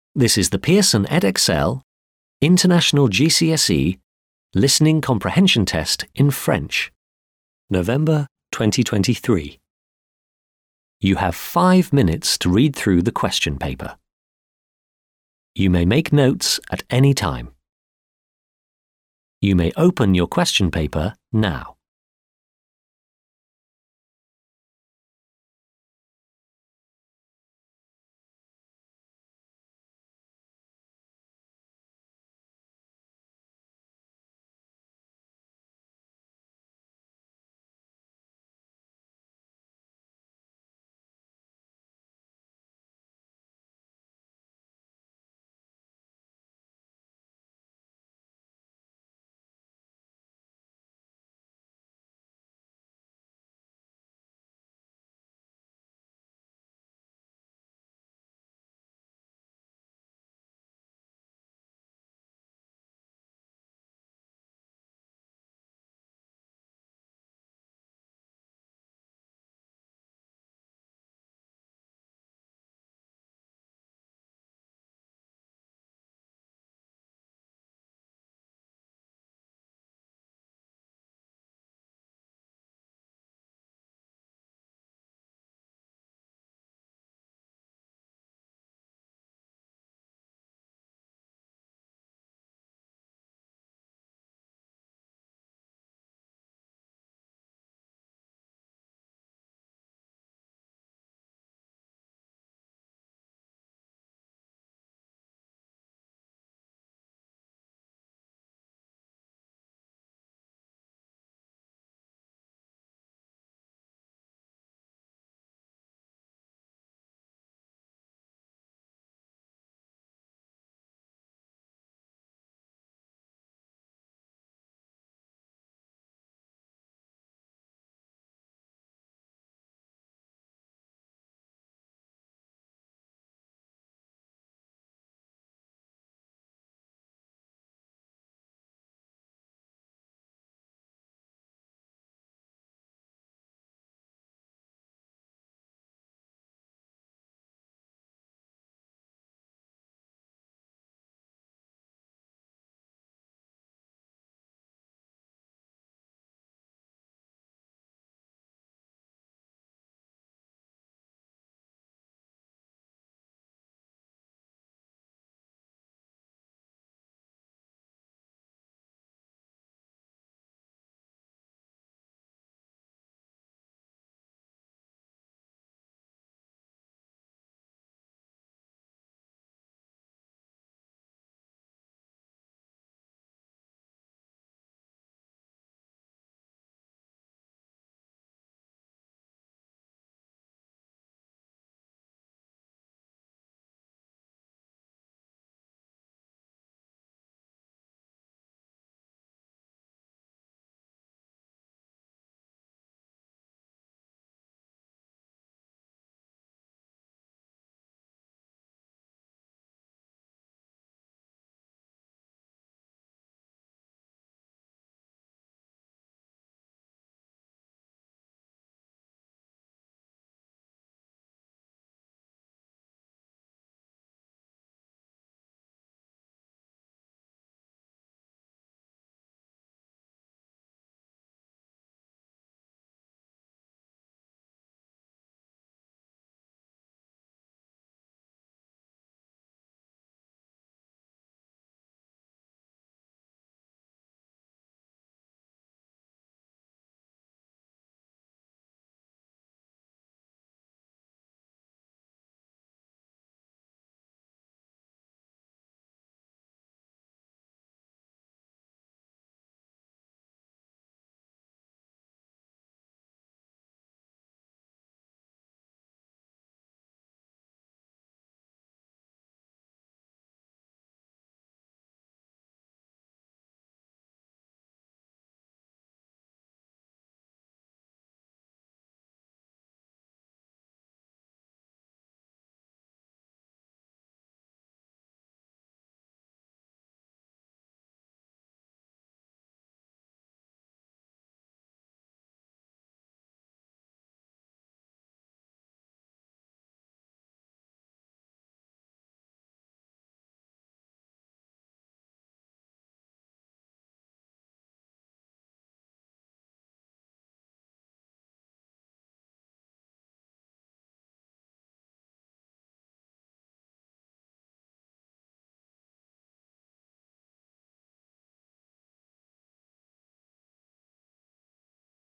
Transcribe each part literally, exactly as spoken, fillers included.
This is the Pearson Edexcel International G C S E Listening Comprehension Test in French, November twenty twenty-three. You have five minutes to read through the question paper. You may make notes at any time. You may open your question paper now.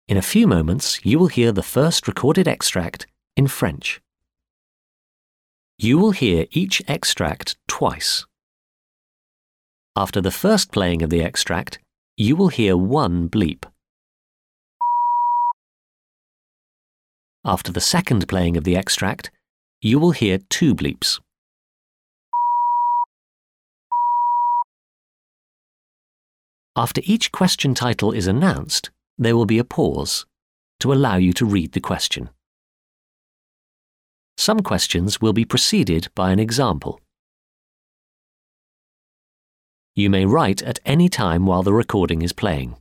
In a few moments, you will hear the first recorded extract in French. You will hear each extract twice. After the first playing of the extract, you will hear one bleep. After the second playing of the extract, you will hear two bleeps. After each question title is announced, there will be a pause to allow you to read the question. Some questions will be preceded by an example. You may write at any time while the recording is playing.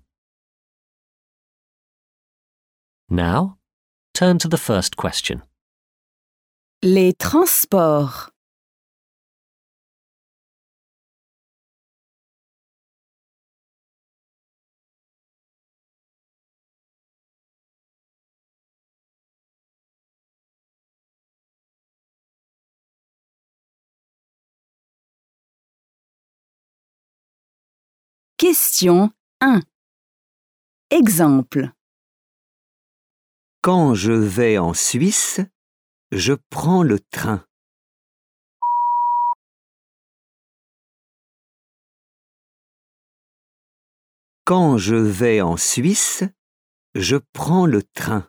Now, turn to the first question. Les transports. Question un. Exemple. Quand je vais en Suisse, je prends le train. Quand je vais en Suisse, je prends le train.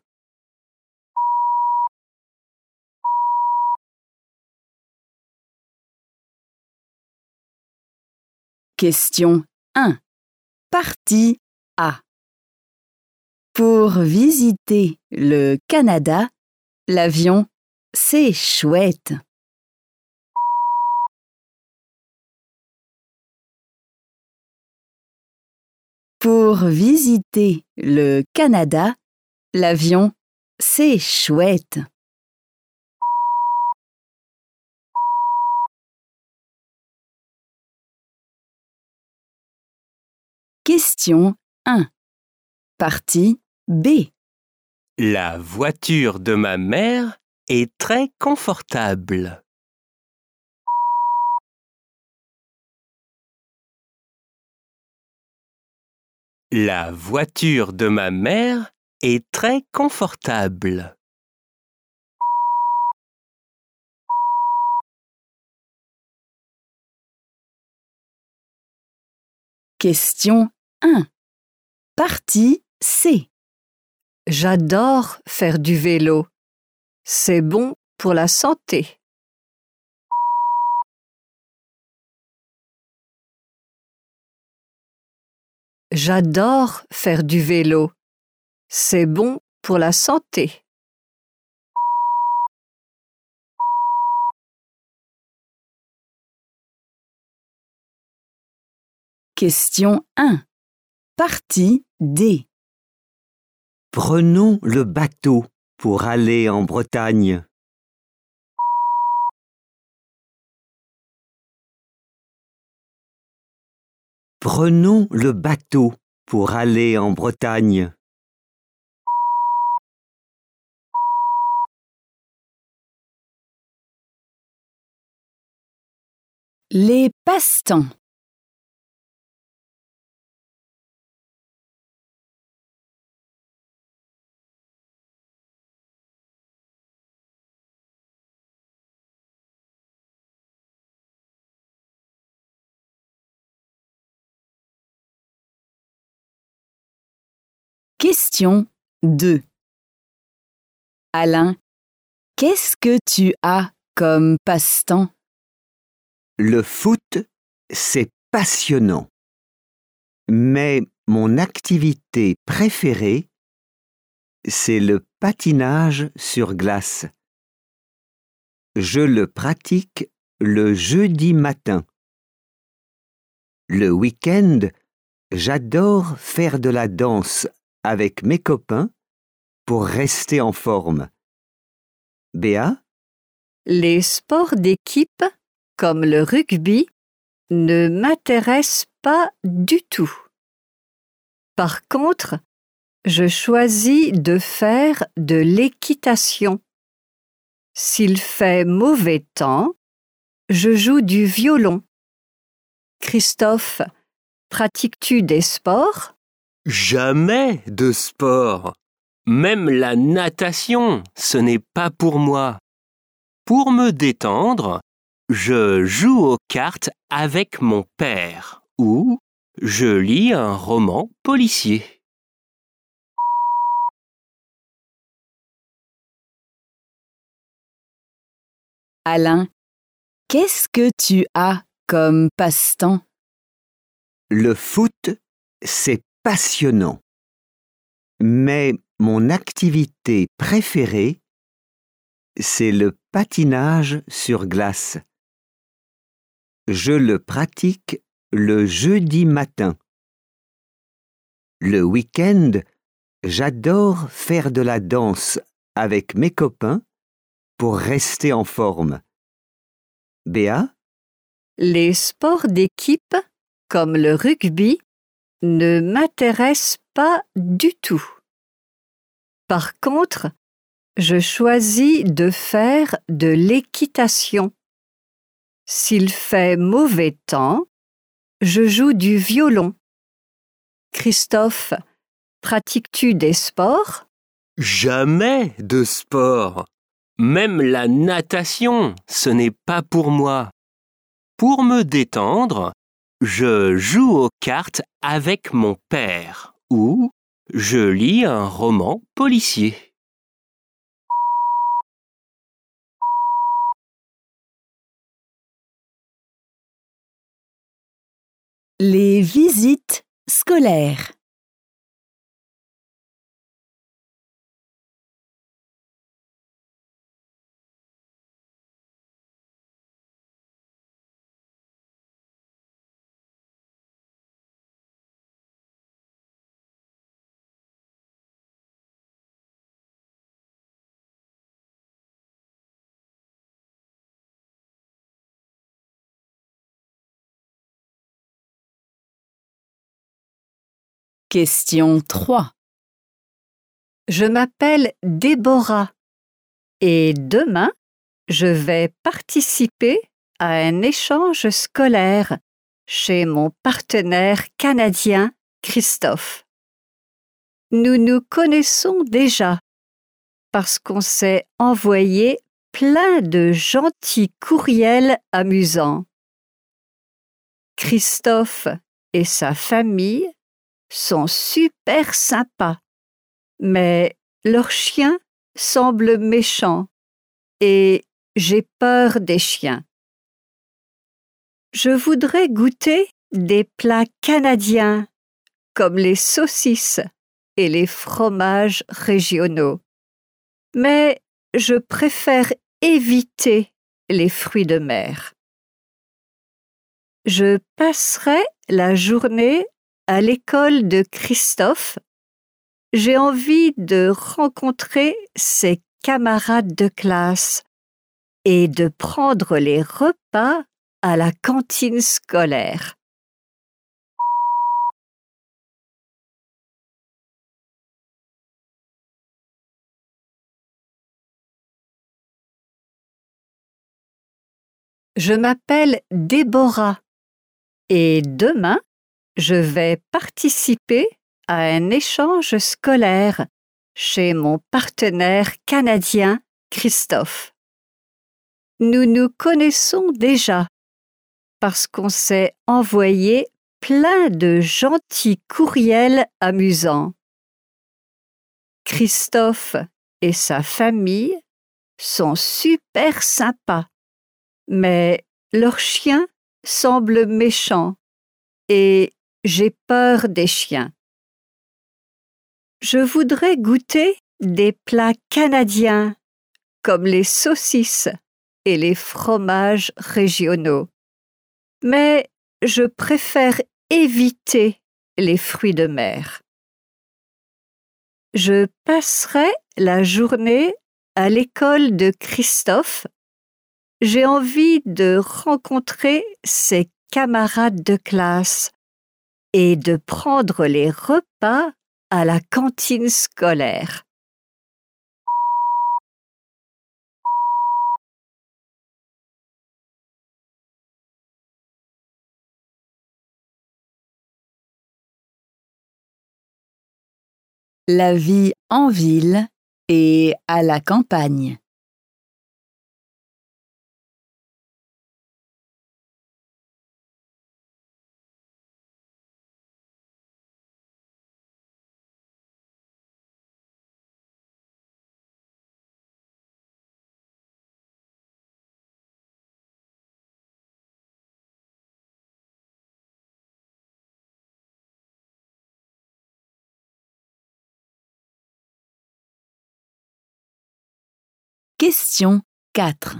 Question un. Partie A. Pour visiter le Canada, l'avion, c'est chouette. Pour visiter le Canada, l'avion, c'est chouette. Question un. Partie B. La voiture de ma mère est très confortable. La voiture de ma mère est très confortable. Question un. Partie C. J'adore faire du vélo. C'est bon pour la santé. J'adore faire du vélo. C'est bon pour la santé. Question un. Partie D. Prenons le bateau pour aller en Bretagne. Prenons le bateau pour aller en Bretagne. Les passe-temps. Question deux. Alain, qu'est-ce que tu as comme passe-temps? Le foot, c'est passionnant. Mais mon activité préférée, c'est le patinage sur glace. Je le pratique le jeudi matin. Le week-end, j'adore faire de la danse avec mes copains pour rester en forme. Béa? Les sports d'équipe, comme le rugby, ne m'intéressent pas du tout. Par contre, je choisis de faire de l'équitation. S'il fait mauvais temps, je joue du violon. Christophe, pratiques-tu des sports? Jamais de sport. Même la natation, ce n'est pas pour moi. Pour me détendre, je joue aux cartes avec mon père ou je lis un roman policier. Alain, qu'est-ce que tu as comme passe-temps? Le foot, c'est passionnant. Mais mon activité préférée, c'est le patinage sur glace. Je le pratique le jeudi matin. Le week-end, j'adore faire de la danse avec mes copains pour rester en forme. Béa? Les sports d'équipe, comme le rugby, ne m'intéressent pas du tout. Par contre, je choisis de faire de l'équitation. S'il fait mauvais temps, je joue du violon. Christophe, pratiques-tu des sports? Jamais de sport. Même la natation, ce n'est pas pour moi. Pour me détendre, je joue aux cartes avec mon père ou je lis un roman policier. Les visites scolaires. Question trois. Je m'appelle Déborah et demain, je vais participer à un échange scolaire chez mon partenaire canadien, Christophe. Nous nous connaissons déjà parce qu'on s'est envoyé plein de gentils courriels amusants. Christophe et sa famille sont super sympas, mais leur chien semble méchant et j'ai peur des chiens. Je voudrais goûter des plats canadiens comme les saucisses et les fromages régionaux, mais je préfère éviter les fruits de mer. Je passerai la journée à l'école de Christophe. J'ai envie de rencontrer ses camarades de classe et de prendre les repas à la cantine scolaire. Je m'appelle Déborah et demain, je vais participer à un échange scolaire chez mon partenaire canadien, Christophe. Nous nous connaissons déjà parce qu'on s'est envoyé plein de gentils courriels amusants. Christophe et sa famille sont super sympas, mais leur chien semble méchant et j'ai peur des chiens. Je voudrais goûter des plats canadiens comme les saucisses et les fromages régionaux, mais je préfère éviter les fruits de mer. Je passerai la journée à l'école de Christophe. J'ai envie de rencontrer ses camarades de classe et de prendre les repas à la cantine scolaire. la vie en ville et à la campagne. Question quatre.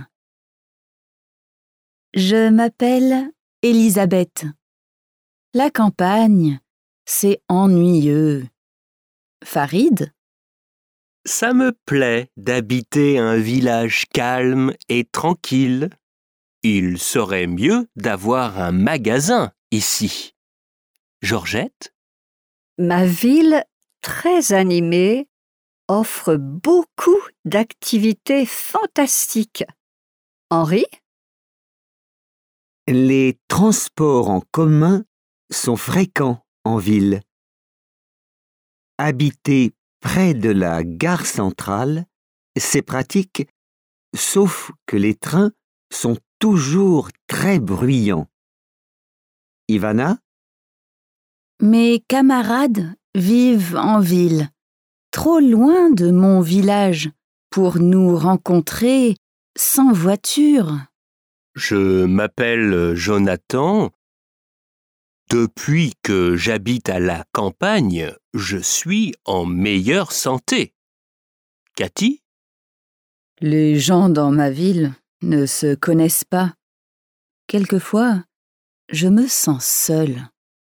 Je m'appelle Elisabeth. La campagne, c'est ennuyeux. Farid? Ça me plaît d'habiter un village calme et tranquille. Il serait mieux d'avoir un magasin ici. Georgette? Ma ville, très animée, offre beaucoup d'activités fantastiques. Henri? Les transports en commun sont fréquents en ville. Habiter près de la gare centrale, c'est pratique, sauf que les trains sont toujours très bruyants. Ivana? Mes camarades vivent en ville, trop loin de mon village pour nous rencontrer sans voiture. Je m'appelle Jonathan. Depuis que j'habite à la campagne, je suis en meilleure santé. Cathy? Les gens dans ma ville ne se connaissent pas. Quelquefois, je me sens seule.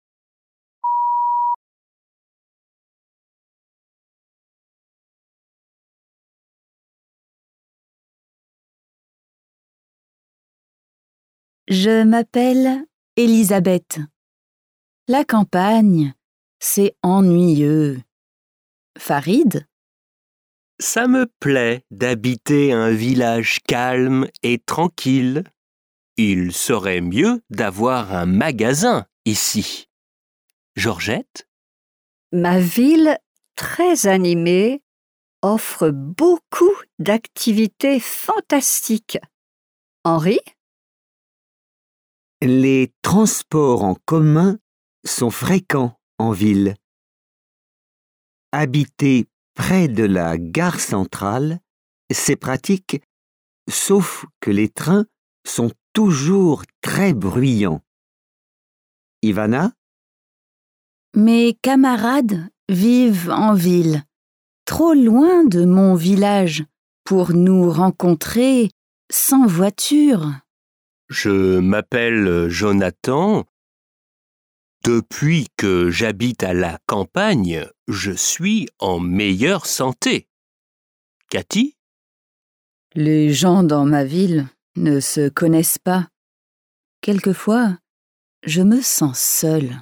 Je m'appelle Elisabeth. La campagne, c'est ennuyeux. Farid? Ça me plaît d'habiter un village calme et tranquille. Il serait mieux d'avoir un magasin ici. Georgette? Ma ville, très animée, offre beaucoup d'activités fantastiques. Henri? Les transports en commun sont fréquents en ville. Habiter près de la gare centrale, c'est pratique, sauf que les trains sont toujours très bruyants. Ivana? Mes camarades vivent en ville, trop loin de mon village pour nous rencontrer sans voiture. Je m'appelle Jonathan. Depuis que j'habite à la campagne, je suis en meilleure santé. Cathy? Les gens dans ma ville ne se connaissent pas. Quelquefois, je me sens seule.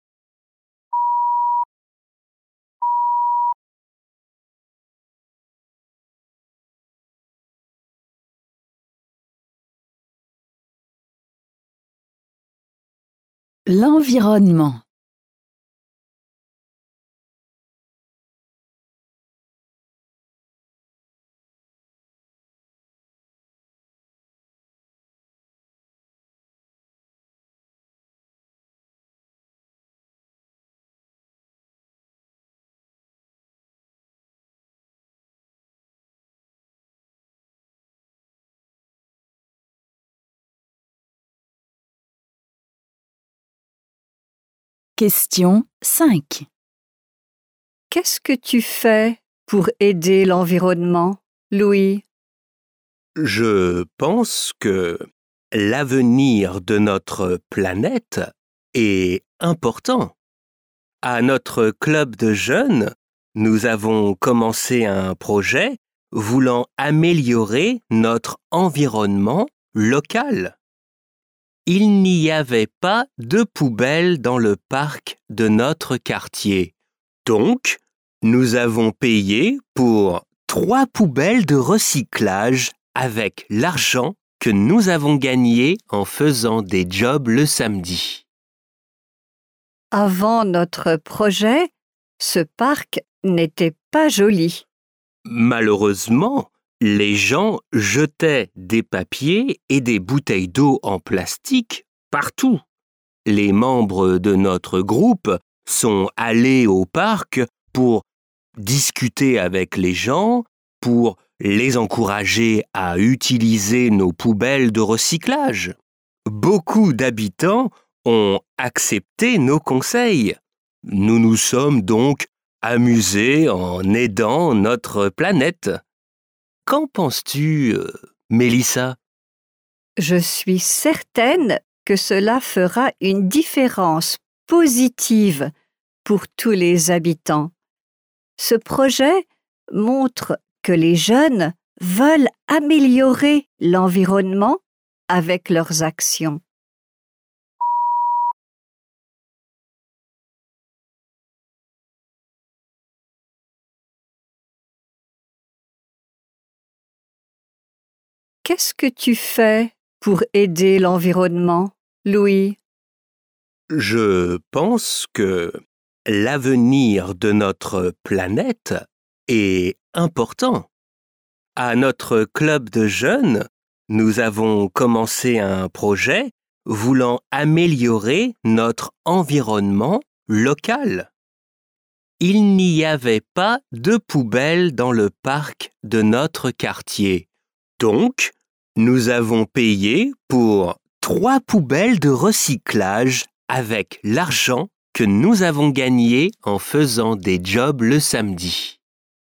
L'environnement. Question cinq. Qu'est-ce que tu fais pour aider l'environnement, Louis? Je pense que l'avenir de notre planète est important. À notre club de jeunes, nous avons commencé un projet voulant améliorer notre environnement local. Il n'y avait pas de poubelle dans le parc de notre quartier. Donc, nous avons payé pour trois poubelles de recyclage avec l'argent que nous avons gagné en faisant des jobs le samedi. Avant notre projet, ce parc n'était pas joli. Malheureusement, les gens jetaient des papiers et des bouteilles d'eau en plastique partout. Les membres de notre groupe sont allés au parc pour discuter avec les gens, pour les encourager à utiliser nos poubelles de recyclage. Beaucoup d'habitants ont accepté nos conseils. Nous nous sommes donc amusés en aidant notre planète. Qu'en penses-tu, euh, Mélissa? Je suis certaine que cela fera une différence positive pour tous les habitants. Ce projet montre que les jeunes veulent améliorer l'environnement avec leurs actions. Qu'est-ce que tu fais pour aider l'environnement, Louis? Je pense que l'avenir de notre planète est important. À notre club de jeunes, nous avons commencé un projet voulant améliorer notre environnement local. Il n'y avait pas de poubelle dans le parc de notre quartier. Donc, nous avons payé pour trois poubelles de recyclage avec l'argent que nous avons gagné en faisant des jobs le samedi.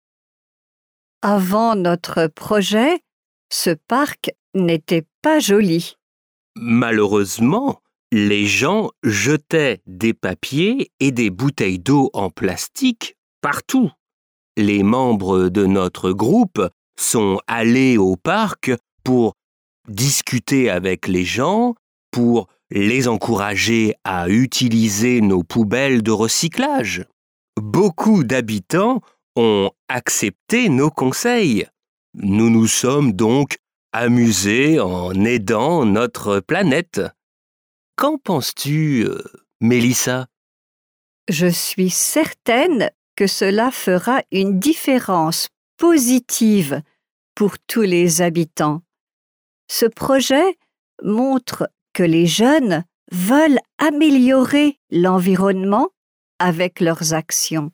Avant notre projet, ce parc n'était pas joli. Malheureusement, les gens jetaient des papiers et des bouteilles d'eau en plastique partout. Les membres de notre groupe sont allés au parc pour discuter avec les gens, pour les encourager à utiliser nos poubelles de recyclage. Beaucoup d'habitants ont accepté nos conseils. Nous nous sommes donc amusés en aidant notre planète. Qu'en penses-tu, euh, Mélissa? Je suis certaine que cela fera une différence positive pour tous les habitants. Ce projet montre que les jeunes veulent améliorer l'environnement avec leurs actions.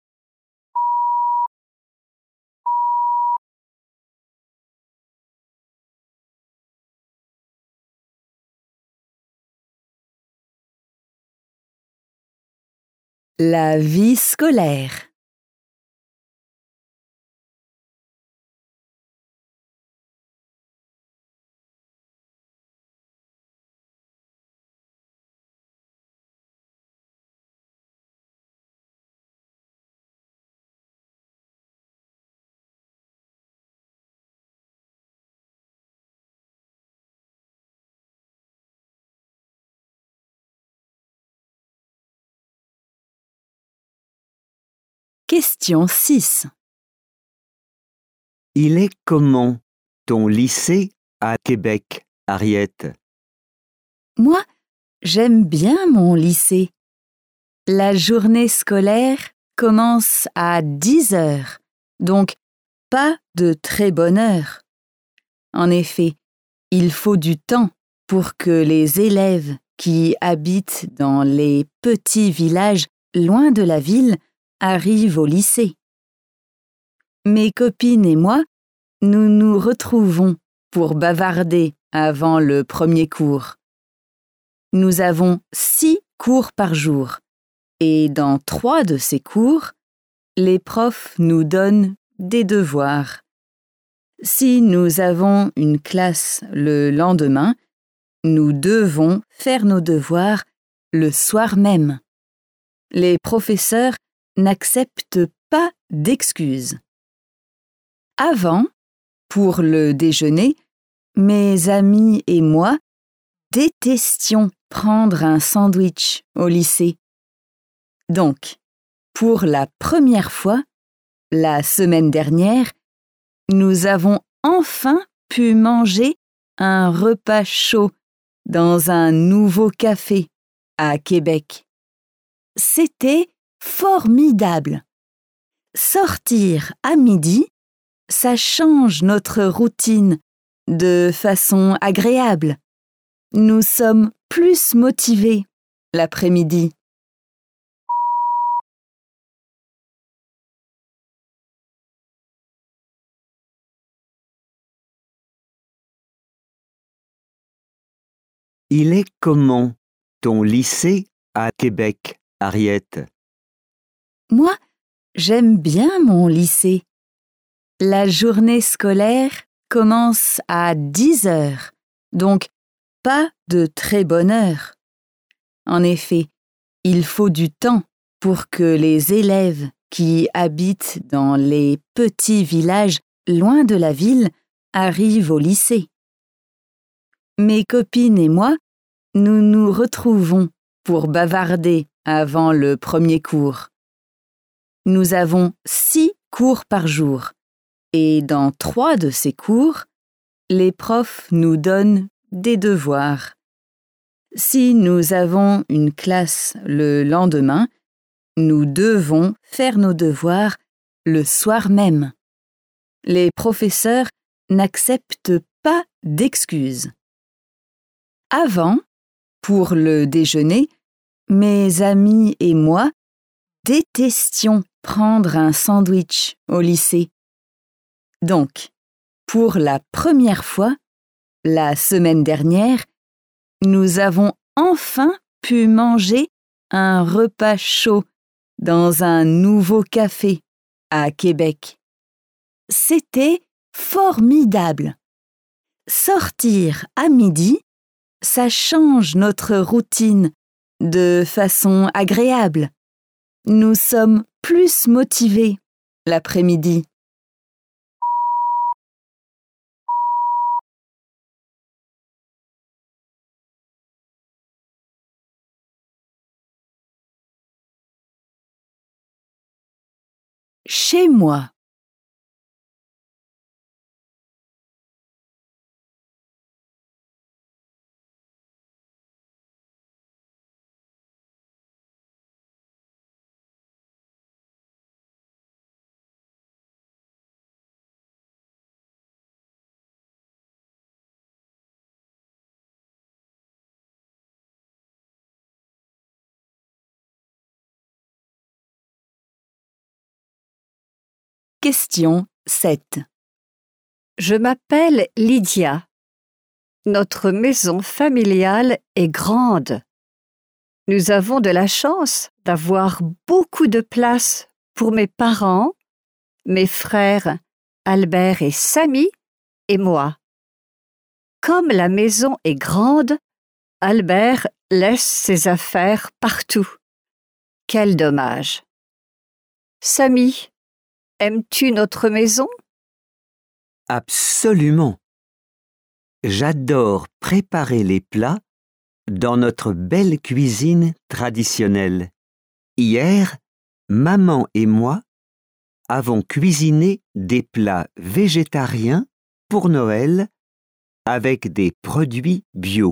La vie scolaire. Question six. Il est comment ton lycée à Québec, Ariette? Moi, j'aime bien mon lycée. La journée scolaire commence à dix heures, donc pas de très bonne heure. En effet, il faut du temps pour que les élèves qui habitent dans les petits villages loin de la ville arrivent au lycée. Mes copines et moi, nous nous retrouvons pour bavarder avant le premier cours. Nous avons six cours par jour et dans trois de ces cours, les profs nous donnent des devoirs. Si nous avons une classe le lendemain, nous devons faire nos devoirs le soir même. Les professeurs n'acceptent pas d'excuses. Avant, pour le déjeuner, mes amis et moi détestions prendre un sandwich au lycée. Donc, pour la première fois, la semaine dernière, nous avons enfin pu manger un repas chaud dans un nouveau café à Québec. C'était formidable. Sortir à midi, ça change notre routine de façon agréable. Nous sommes plus motivés l'après-midi. Il est comment ton lycée à Québec, Harriet? Moi, j'aime bien mon lycée. La journée scolaire commence à dix heures, donc pas de très bonne heure. En effet, il faut du temps pour que les élèves qui habitent dans les petits villages loin de la ville arrivent au lycée. Mes copines et moi, nous nous retrouvons pour bavarder avant le premier cours. Nous avons six cours par jour et dans trois de ces cours, les profs nous donnent des devoirs. Si nous avons une classe le lendemain, nous devons faire nos devoirs le soir même. Les professeurs n'acceptent pas d'excuses. Avant, pour le déjeuner, mes amis et moi détestions prendre un sandwich au lycée. Donc, pour la première fois, la semaine dernière, nous avons enfin pu manger un repas chaud dans un nouveau café à Québec. C'était formidable. Sortir à midi, ça change notre routine de façon agréable. Nous sommes plus motivés l'après-midi. Chez moi. Question sept. Je m'appelle Lydia. Notre maison familiale est grande. Nous avons de la chance d'avoir beaucoup de place pour mes parents, mes frères Albert et Samy et moi. Comme la maison est grande, Albert laisse ses affaires partout. Quel dommage. Samy, aimes-tu notre maison? Absolument. J'adore préparer les plats dans notre belle cuisine traditionnelle. Hier, maman et moi avons cuisiné des plats végétariens pour Noël avec des produits bio.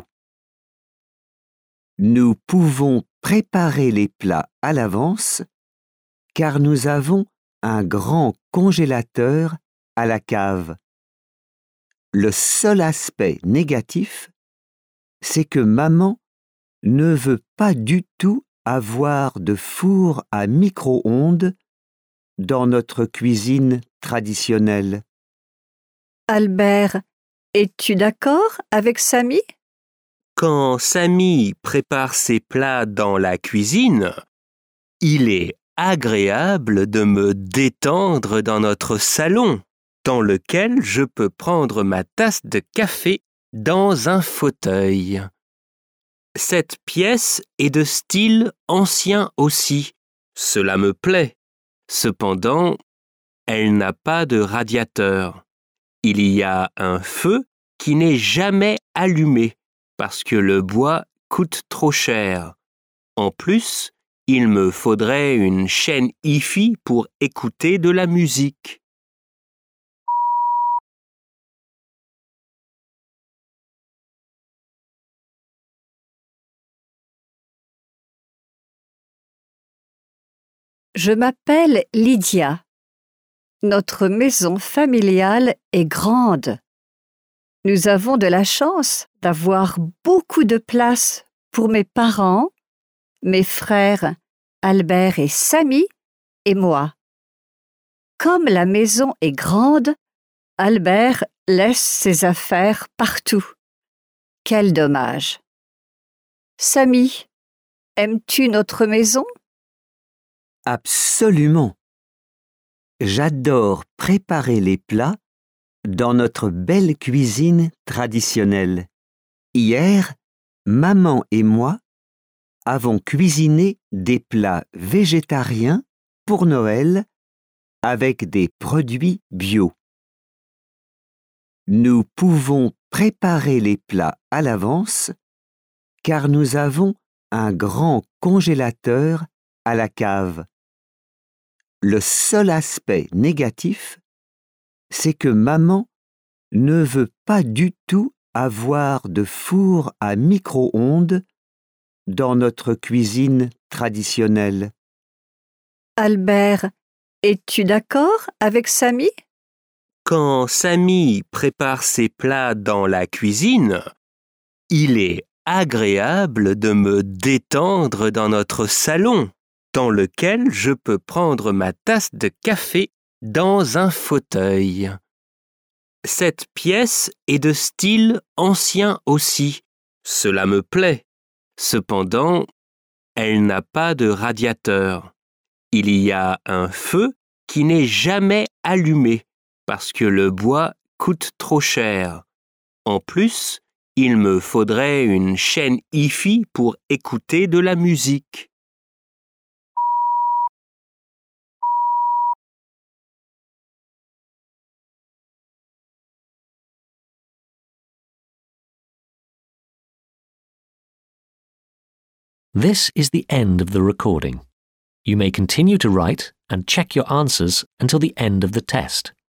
Nous pouvons préparer les plats à l'avance car nous avons un grand congélateur à la cave. Le seul aspect négatif, c'est que maman ne veut pas du tout avoir de four à micro-ondes dans notre cuisine traditionnelle. Albert, es-tu d'accord avec Samy? Quand Samy prépare ses plats dans la cuisine, il est agréable de me détendre dans notre salon, dans lequel je peux prendre ma tasse de café dans un fauteuil. Cette pièce est de style ancien aussi. Cela me plaît. Cependant, elle n'a pas de radiateur. Il y a un feu qui n'est jamais allumé parce que le bois coûte trop cher. En plus, il me faudrait une chaîne hi-fi pour écouter de la musique. Je m'appelle Lydia. Notre maison familiale est grande. Nous avons de la chance d'avoir beaucoup de place pour mes parents, mes frères Albert et Samy et moi. Comme la maison est grande, Albert laisse ses affaires partout. Quel dommage. Samy, aimes-tu notre maison? Absolument. J'adore préparer les plats dans notre belle cuisine traditionnelle. Hier, maman et moi avons cuisiné des plats végétariens pour Noël avec des produits bio. Nous pouvons préparer les plats à l'avance car nous avons un grand congélateur à la cave. Le seul aspect négatif, c'est que maman ne veut pas du tout avoir de four à micro-ondes dans notre cuisine traditionnelle. Albert, es-tu d'accord avec Samy? Quand Samy prépare ses plats dans la cuisine, il est agréable de me détendre dans notre salon, dans lequel je peux prendre ma tasse de café dans un fauteuil. Cette pièce est de style ancien aussi. Cela me plaît. Cependant, elle n'a pas de radiateur. Il y a un feu qui n'est jamais allumé parce que le bois coûte trop cher. En plus, il me faudrait une chaîne hi-fi pour écouter de la musique. This is the end of the recording. You may continue to write and check your answers until the end of the test.